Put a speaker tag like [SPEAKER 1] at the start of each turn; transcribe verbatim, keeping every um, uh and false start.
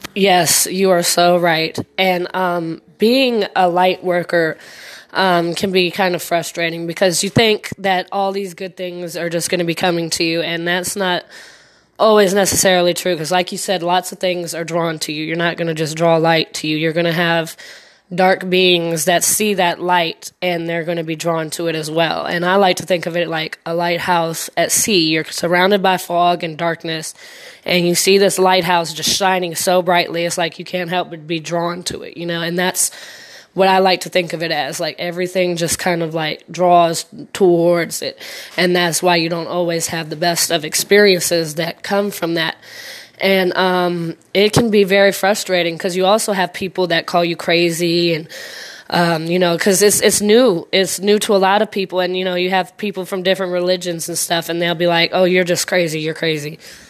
[SPEAKER 1] Yes, you are so right. And um, being a light worker um, can be kind of frustrating because you think that all these good things are just going to be coming to you, and that's not always necessarily true because, like you said, lots of things are drawn to you. You're not going to just draw light to you. You're going to have dark beings that see that light and they're going to be drawn to it as well. And I like to think of it like a lighthouse at sea. You're surrounded by fog and darkness, and you see this lighthouse just shining so brightly. It's like you can't help but be drawn to it, you know, and that's what I like to think of it as. Like everything just kind of like draws towards it. And that's why you don't always have the best of experiences that come from that. And um, it can be very frustrating because you also have people that call you crazy and, um, you know, because it's, it's new. It's new to a lot of people. And, you know, you have people from different religions and stuff, and they'll be like, oh, you're just crazy. You're crazy.